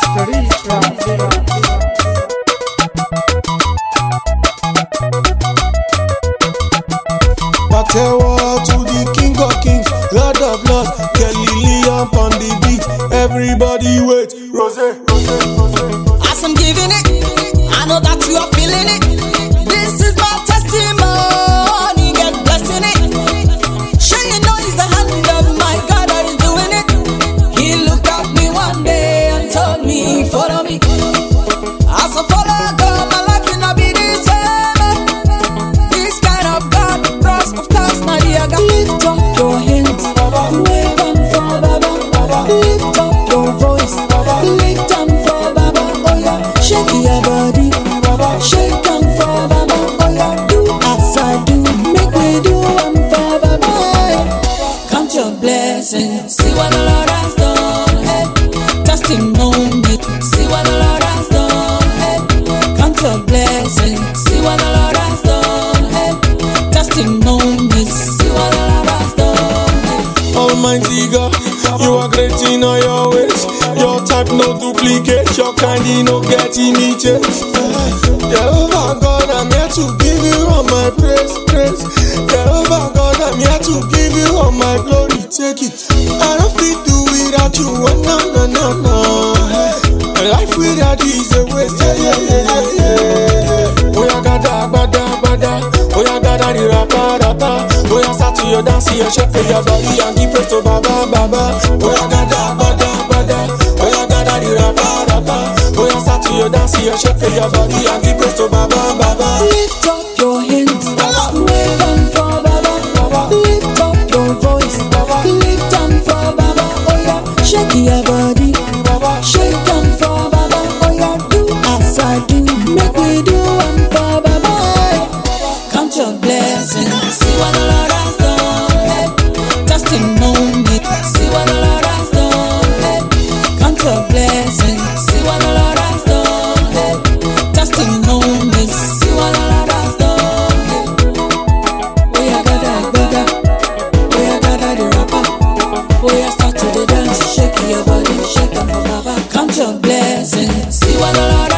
Patewo to the King of Kings, Lord of Lords, Kelly Leon on the beat. Everybody wait, Rose. As I'm giving it, I know that you are feeling it. This is my testimony, get blessing it. Sure you know it's the hand of my God that is doing it. He looked at me one day and told me, follow me. As I follow God, my life will not be the same. This kind of God, cross of course, my dear God. Lift up your hands, wave them for Baba. Lift up your voice, lift them for Baba. Oh yeah, shake your body, shake them for Baba. Oh yeah, do as I do, make me do them for Baba. Count your blessings, see what the Lord has done. Hey, testimony, see what the Lord has done. Hey, count your blessings, see what the Lord has done. Hey, testimony, see what the Lord has done. Hey. Almighty God, you are great in all your ways. Your type no duplicate, your kind no get imitate. Jehovah God, I'm here to give you all my praise. Jehovah God, I'm here to give you all my glory. Take it. I don't feel do without you. Oh, no. A life without you is a waste. Yeah. Oh, yeah, bada. Oh, yeah, gada, di rapa. Oh, yeah, start to your dance, you shake your body and give praise to Baba. Oh, yeah, gada, bada. Oh, yeah, gada, di rapa. Oh, yeah, start to your dance, you shake your body and give praise to Baba. Lift up your hands, wave them for Baba. Lift up your voice, lift them for Baba. Oh yeah, shake your body, shake them for Baba. Oh yeah, do as I do, make me do them for Baba. Count your blessings, see what the Lord has done. Hey, testimony, see what the Lord has done. Hey, count your blessings, see what the Lord has done. Hey, testimony, see what the Lord has done. Hey, oh yeah, gada. Oh yeah, gada the rapper. Oh yeah, start to the dance, shake your body, shake them for Baba. Count your blessings, see what the Lord